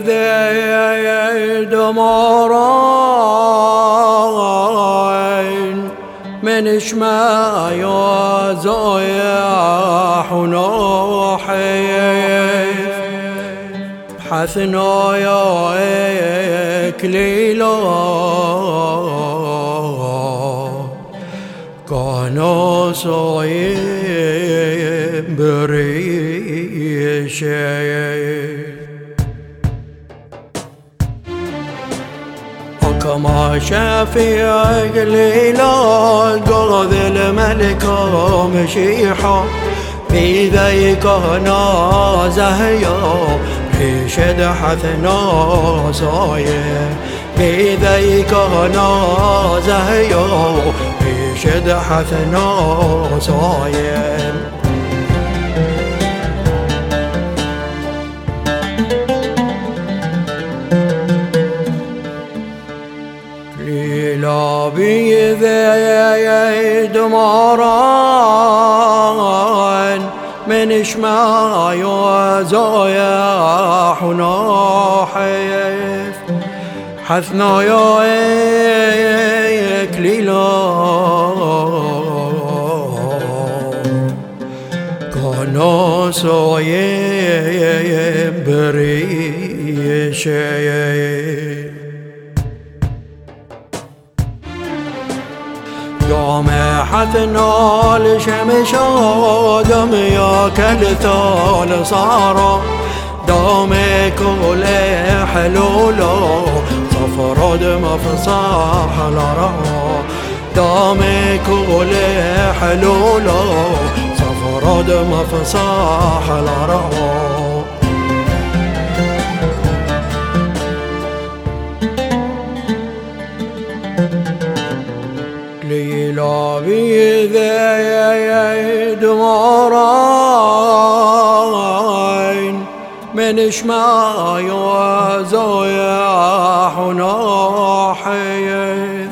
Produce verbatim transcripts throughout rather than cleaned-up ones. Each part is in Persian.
دمارين منش ما يزايح ونوحيف حثنا يا إكليلا كانوا صايم بريشي كما شافي إكليلا قاذ الملكة مشيحة في ذيك نازهيا ريشد حثنا صايم في ذيك نازهيا ريشد حثنا صايم لا بيذي دماران منش ما يزايح وناحيف حثنا يا إكليلا كانوا صايم بريشي يوم حثنا لشمس آدم يا كالثال صار دوم كل حلوله صفرد مفصاح لرا دوم كل حلوله صفرد مفصاح لرا ليلا بيذي دمارين منش ما يزايح وناحيف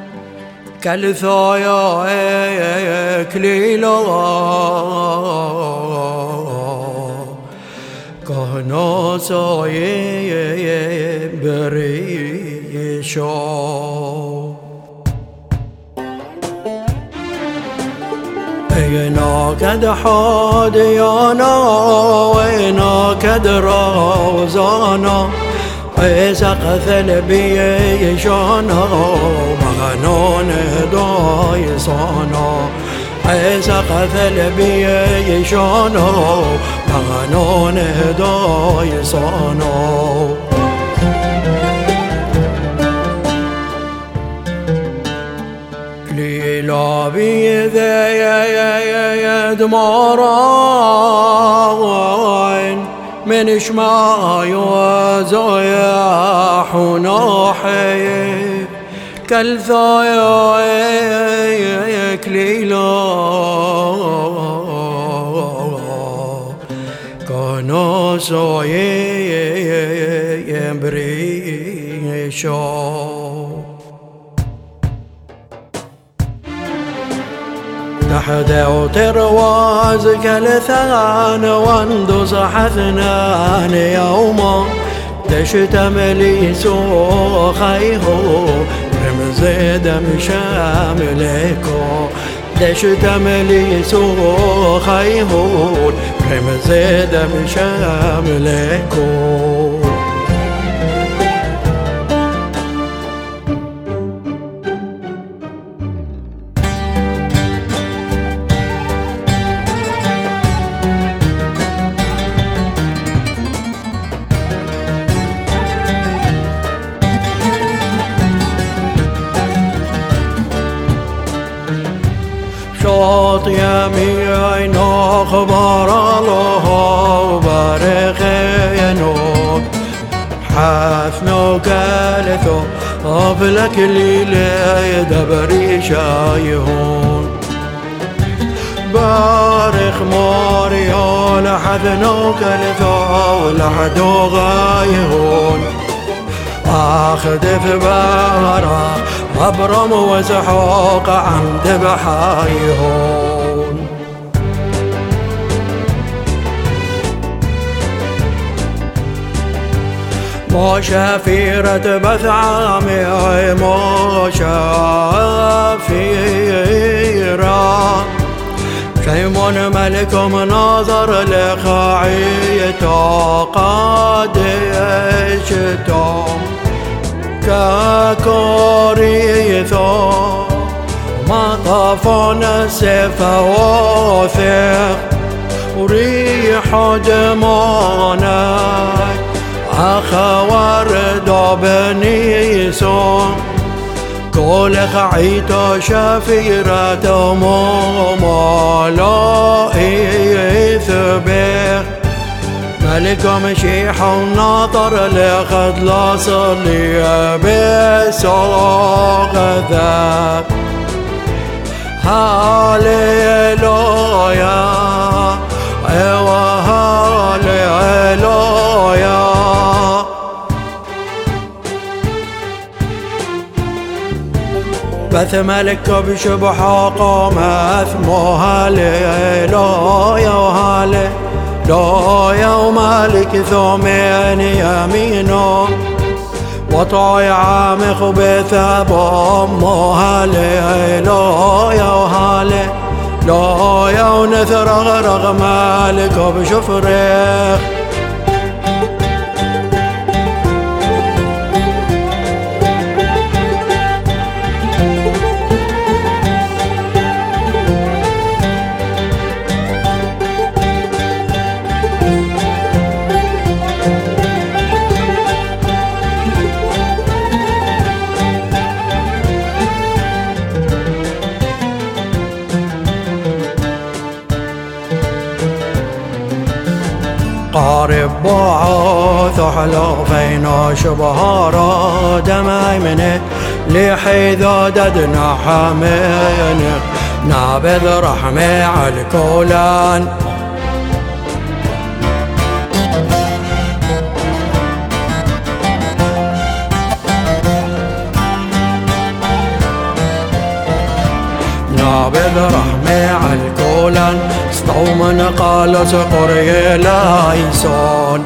كالثايا إكليلا كانوا صايم بريشا اينا كد حاديانا وينا كد روزانا سقف البيشانا مغنون دايصانا سقف البيشانا مغنون دايصانا ليلا بيذي دمارين منش ما يزايح وناحيف كالثايا إكليلا كانوا صايم بريشا تحت وترواز كالثان واندز حثنان يوما دشت مليسو خيهو رمز دم شاملكو دشت مليسو خيهو رمز دم شاملكو شاط يمين أخبار الله وبارخينو حثنو كالثو أفلك الليلة دبري شايهون بارخ ماريا لحثنو كالثو لحدو غايهون آخذ في بارا أبرم وزحوق عند بحايهون مو شفيرة بثعامي مو شفيرة شيمون ملك مناظر لخعيته قادشته ككوريثو ما طافون السيف وثق وريح دمونك أخوار دابنيسون كل خعيته شفيرة ممالائي ثبيخ ملك مشيح وناطر لخد لا صلي بسوق ذاب هاليلويا ايوه هاليلويا بث ملك بشبحه قامت مو هاليلويا وهالي لويا ومالك ثومين يمينه وطايع مخبث بأمه هالي لويا وهالي لويا ونثر غرغ مالك بشفريخ قارب بعث حلوفين شبهارا دماي منه لحيذا ددنا حمين نابذ رحمي على الكولان نابذ رحمي على الكولان استومن قال سقري لايسون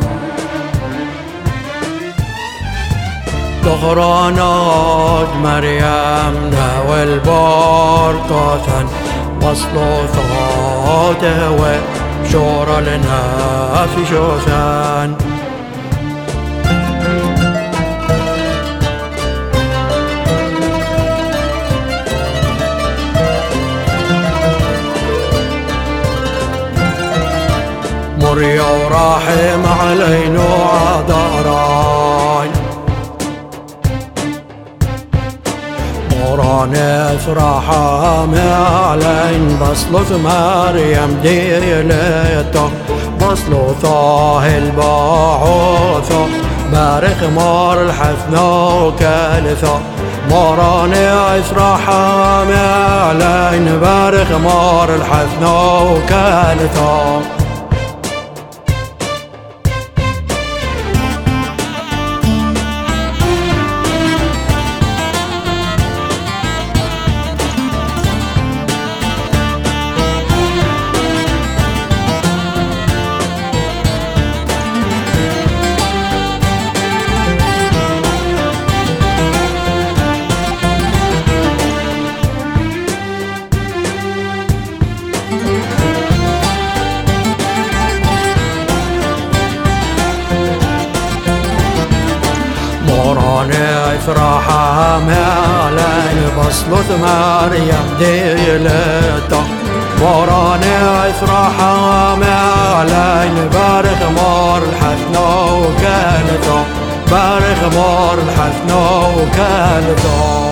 دغرانات مريم ناو البركاثن وصلوا ثغاته وشور لنا في شوثان مريا وراحم علينا عذراي موران افرحا علين بصلث مريم ديلته بصلثاه الباعوثة بارخ مار الحثنا وكالثة موران افرحا علين بارخ مار الحثنا وكالثة موراني افرحا مالين بصلث مريم ديلته موراني افرحا مالين بارخ مار الحثنا وكالته بارخ مار الحثنا وكالته